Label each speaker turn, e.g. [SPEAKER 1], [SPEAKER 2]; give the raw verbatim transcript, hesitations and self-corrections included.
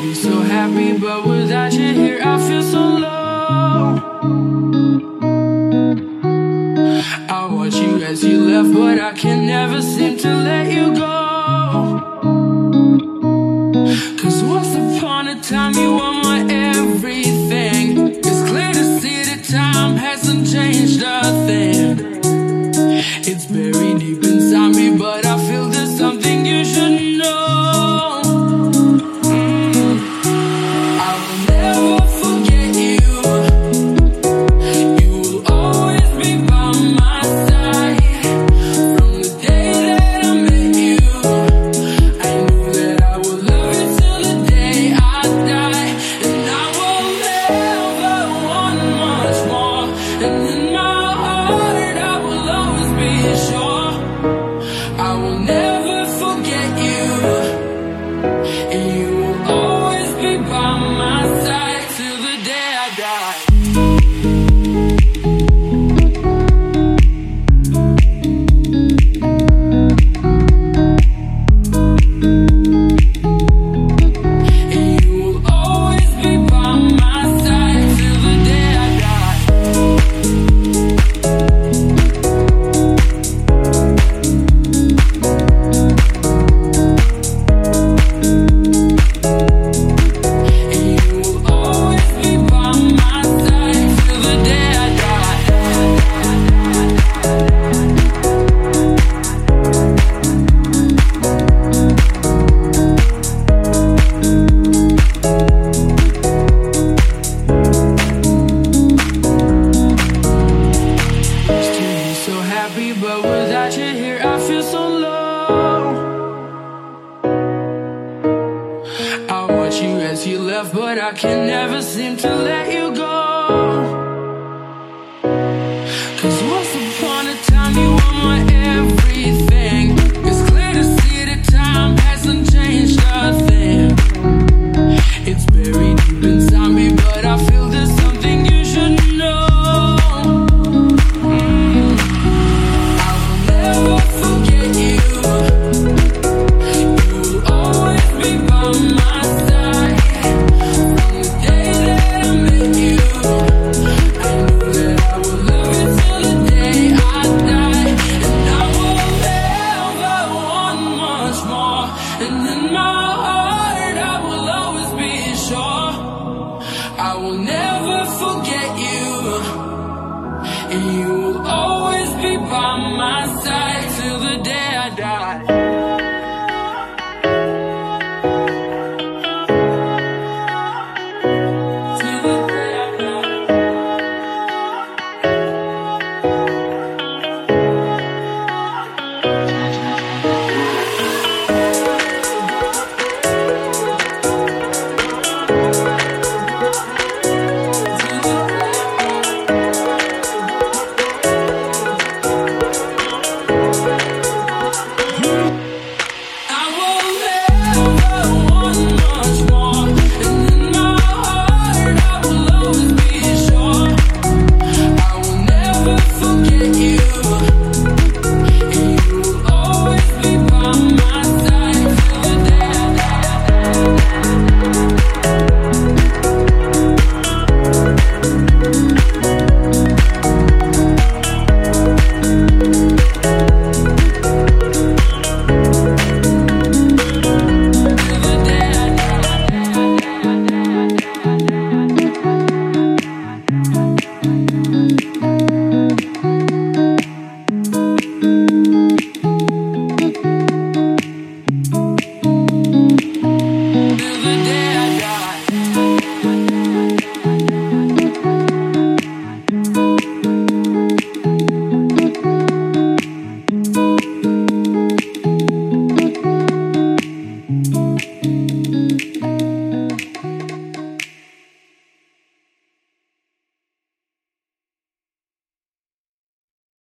[SPEAKER 1] be so happy, but without you here I feel so low. I watch you as you left, but I can never seem to let you go. Cause once upon a time you were my everything. It's clear to see that time hasn't changed a thing. It's buried deep inside me, but I feel there's something you should know. But without you here I feel so low. I watch you as you left, but I can never seem to let you go.